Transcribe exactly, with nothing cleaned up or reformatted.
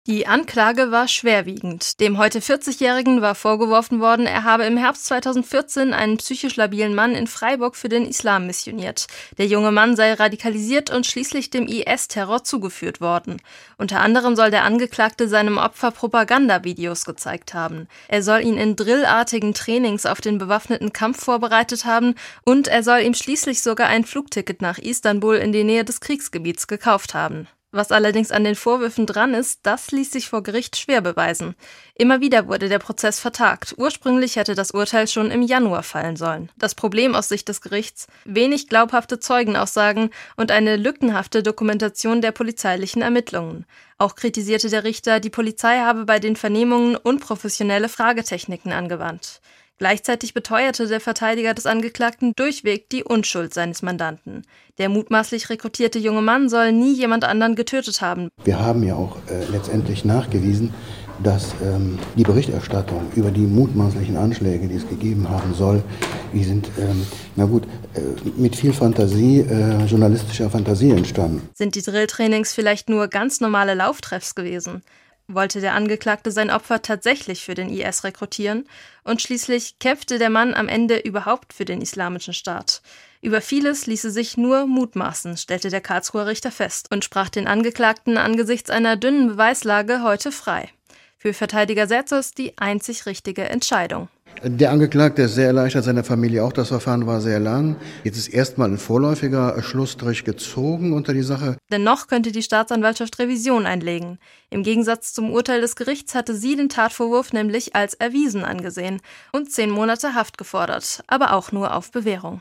Die Anklage war schwerwiegend. Dem heute vierzigjährigen war vorgeworfen worden, er habe im Herbst zweitausendvierzehn einen psychisch labilen Mann in Freiburg für den Islam missioniert. Der junge Mann sei radikalisiert und schließlich dem I S-Terror zugeführt worden. Unter anderem soll der Angeklagte seinem Opfer Propagandavideos gezeigt haben. Er soll ihn in drillartigen Trainings auf den bewaffneten Kampf vorbereitet haben und er soll ihm schließlich sogar ein Flugticket nach Istanbul in die Nähe des Kriegsgebiets gekauft haben. Was allerdings an den Vorwürfen dran ist, das ließ sich vor Gericht schwer beweisen. Immer wieder wurde der Prozess vertagt. Ursprünglich hätte das Urteil schon im Januar fallen sollen. Das Problem aus Sicht des Gerichts: wenig glaubhafte Zeugenaussagen und eine lückenhafte Dokumentation der polizeilichen Ermittlungen. Auch kritisierte der Richter, die Polizei habe bei den Vernehmungen unprofessionelle Fragetechniken angewandt. Gleichzeitig beteuerte der Verteidiger des Angeklagten durchweg die Unschuld seines Mandanten. Der mutmaßlich rekrutierte junge Mann soll nie jemand anderen getötet haben. Wir haben ja auch äh, letztendlich nachgewiesen, dass ähm, die Berichterstattung über die mutmaßlichen Anschläge, die es gegeben haben soll, die sind, ähm, na gut, äh, mit viel Fantasie, äh, journalistischer Fantasie entstanden. Sind die Drilltrainings vielleicht nur ganz normale Lauftreffs gewesen? Wollte der Angeklagte sein Opfer tatsächlich für den I S rekrutieren? Und schließlich kämpfte der Mann am Ende überhaupt für den Islamischen Staat. Über vieles ließe sich nur mutmaßen, stellte der Karlsruher Richter fest und sprach den Angeklagten angesichts einer dünnen Beweislage heute frei. Für Verteidiger Serzos die einzig richtige Entscheidung. Der Angeklagte ist sehr erleichtert, seine Familie auch. Das Verfahren war sehr lang. Jetzt ist erstmal ein vorläufiger Schlussstrich gezogen unter die Sache. Dennoch könnte die Staatsanwaltschaft Revision einlegen. Im Gegensatz zum Urteil des Gerichts hatte sie den Tatvorwurf nämlich als erwiesen angesehen und zehn Monate Haft gefordert, aber auch nur auf Bewährung.